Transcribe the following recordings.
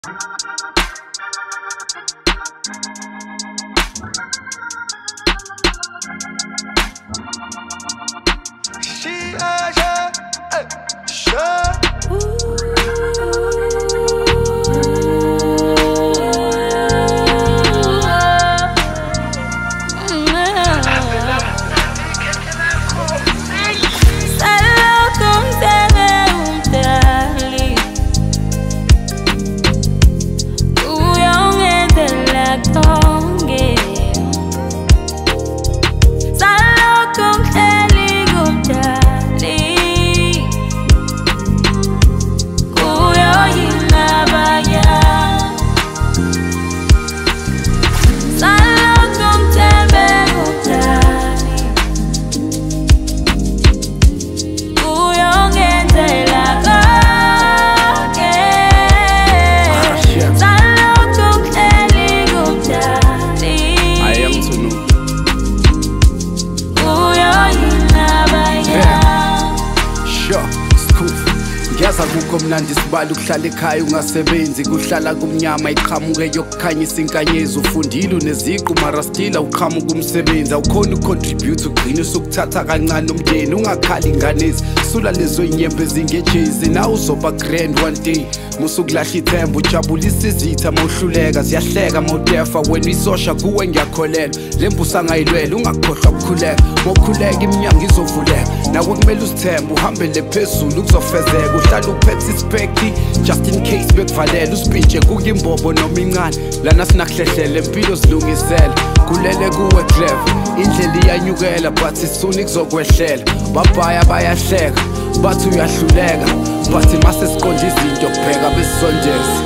Kumnandi sibala ukuhlala ekhaya ungasebenzi kuhlala kumnyama iqhamuke yokukhanyisa inkanyezi ufundile uneziqu mara still awuqhamuka umsebenzi awukhona ucontribute ugcina usukuthatha kancane umndeni ungakhali inganezi sula lezo inyembe zingejezi nawe uzoba grand one day musukulahla ithemba ujabulisa izitha mawuhluleka ziyahleka mawudefa wena isosha kuwe ngiyakholela lembusa ngayilwela ungakhohlwa ukukhuleka mawukhuleka iminyango izovuleka nawe kumele uzithembe uhambele phezulu kuzofezeka uhlala uphethe ispekti just in case bekuvalela usipintshe kukimbobo noma incane lana sinakuhlehlela empilo zilungisela kulele kuwe clever indlela iyanyukela but isuni kuzokwehlela babhaya bayahleka bathi uyahluleka but mase siqonda izinto kubheka besisondeza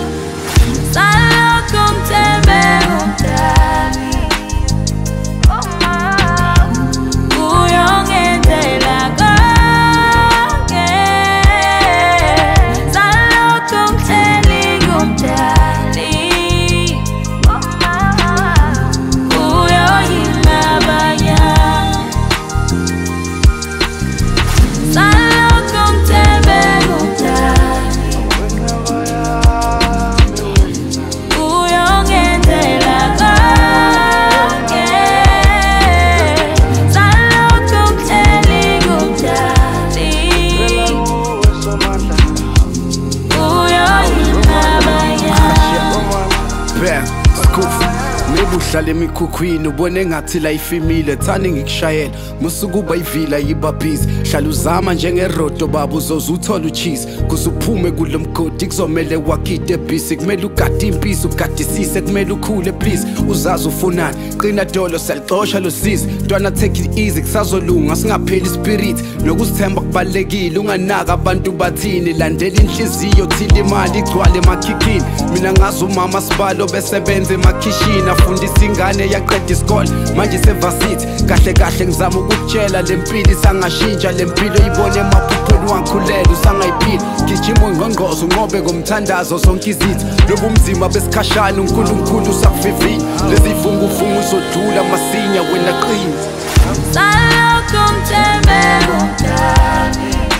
salokho ngithembe umdali uyongenzela konke salokho ngitheli kumdali uyoyinabanya salokho ngithembe umdali uyongenzela konke salokho ngitheli kumdali uyoyinabanya maybe uhlala emikhukhwini ubone ngathi life imile thani ngikushayela musukuba ivila yiba busy hlala uzama njengerodo baba uzoze uthola ucheese kuze uphume kulo mgodi kuzomele wakhide busy kumele ugade impisi ugadisise kumele ukhule please uzazi ufunani qina dolo selixosha lo sizi ntwana take it easy kusazolunga singapheli spirit nokuzithemba kubalekile unganaka abantu bathini landela inhliziyo thila imali igcwale emakhikini mina ngazi umama sibalo besebenza emakhishini afundisa ingane yaqeda isikole manje sevasithi kahle kahle ngizama ukutshela lempilo isangashintsha lempilo ibone emaphupheni wakhulela usangayiphila gijima ngqongqozo unqobe ngomthandazo zonke izitha lobu mzima besikhashana uNkulunkulu usakuvivile lezivunguvungu uzodlula masinya wena qina salokho ngithembe umdali